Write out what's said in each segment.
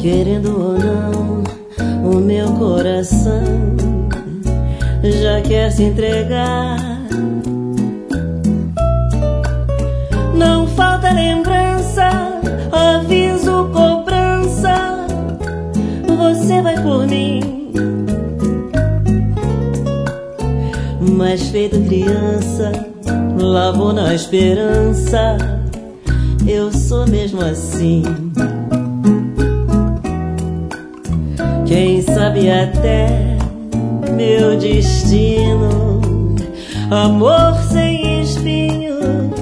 Querendo ou não, o meu coração já quer se entregar. Não falta lembrança, aviso, cobrança. Você vai por mim, mas feito criança, lá vou na esperança. Eu sou mesmo assim. Quem sabe até meu destino, amor sem espinhos.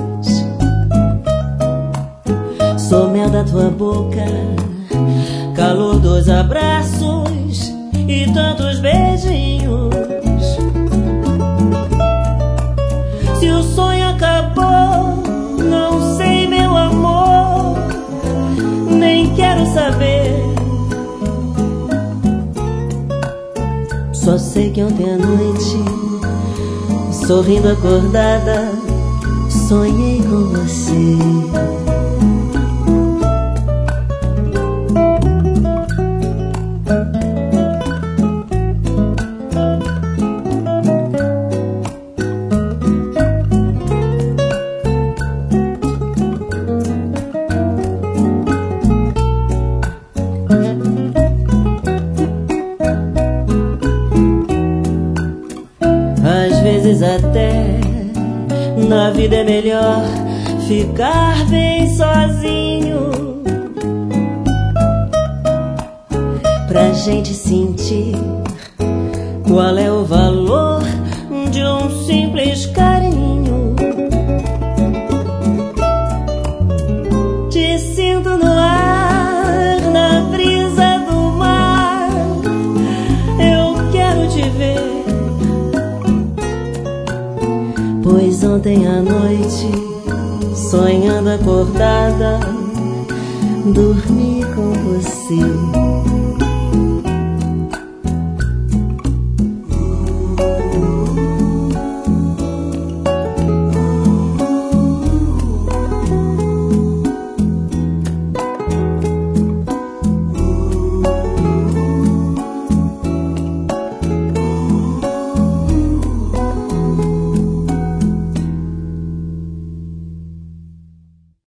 Sou mel da tua boca, calor dos abraços e tantos beijinhos. Se o sonho acabou, não sei, meu amor, nem quero saber. Só sei que ontem à noite, sorrindo acordada, sonhei com você. Às vezes até na vida é melhor ficar bem sozinho, pra gente sentir qual é o valor de um simples carinho. Te sinto no ar, na brisa do mar, eu quero te ver. Pois ontem à noite, sonhando acordada, dormi com você.